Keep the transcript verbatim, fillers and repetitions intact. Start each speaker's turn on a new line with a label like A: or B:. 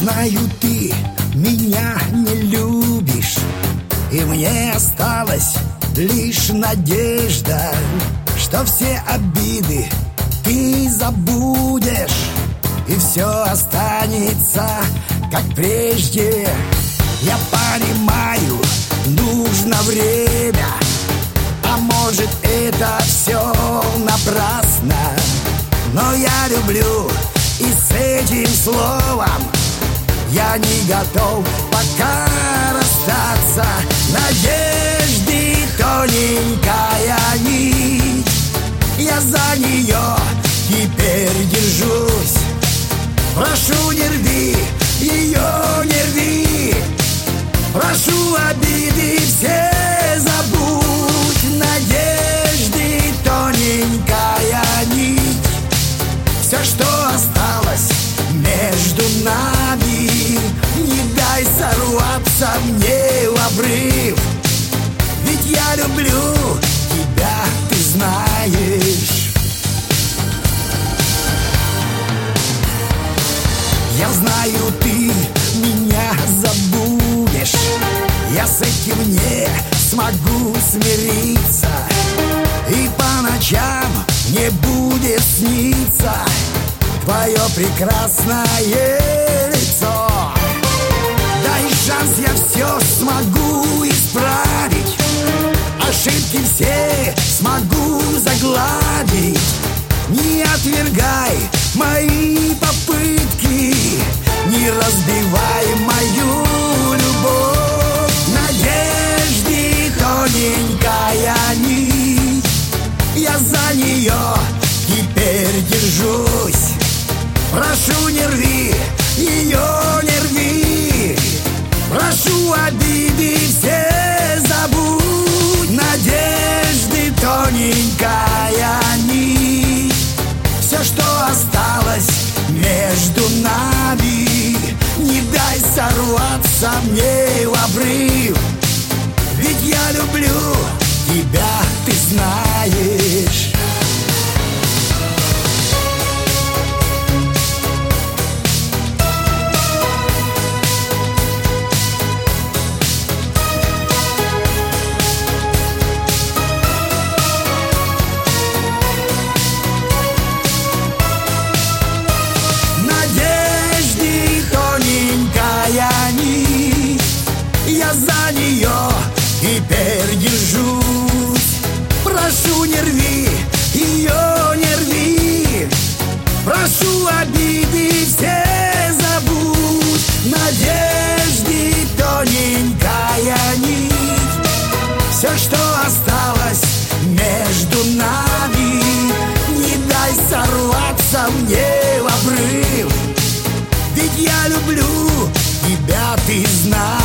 A: знаю, ты меня не любишь, и мне осталась лишь надежда, что все обиды ты забудешь, и все останется как прежде. Я понимаю, нужно время, а может это все напрасно, но я люблю, и с этим словом я не готов пока расстаться. Надежды тоненькая нить, я за нее теперь держусь. Прошу, не рви ее, не рви, прошу, обиды все забудь. Надежды тоненькая нить, все, что осталось между нами, не дай сорваться мне в обрыв, ведь я люблю тебя, ты знаешь. Я знаю, ты меня забудешь, я с этим не смогу смириться, и по ночам не будет сниться твое прекрасное лицо. Дай шанс, я все смогу исправить, ошибки все смогу загладить. Не отвергай мои попытки, не разбивай мою любовь. Надежды тоненькая нить, я за нее теперь держусь. Прошу, не рви ее, не рви, прошу, обиды все забудь. Надежды тоненькая нить, все, что осталось между нами, не дай сорваться мне в обрыв, ведь я люблю тебя, ты знаешь. Я за нее теперь держусь. Прошу, не рви ее, не рви, прошу, обиды все забудь. Надежды тоненькая нить, все, что осталось между нами, не дай сорваться мне в обрыв, ведь я люблю тебя, ты знаешь.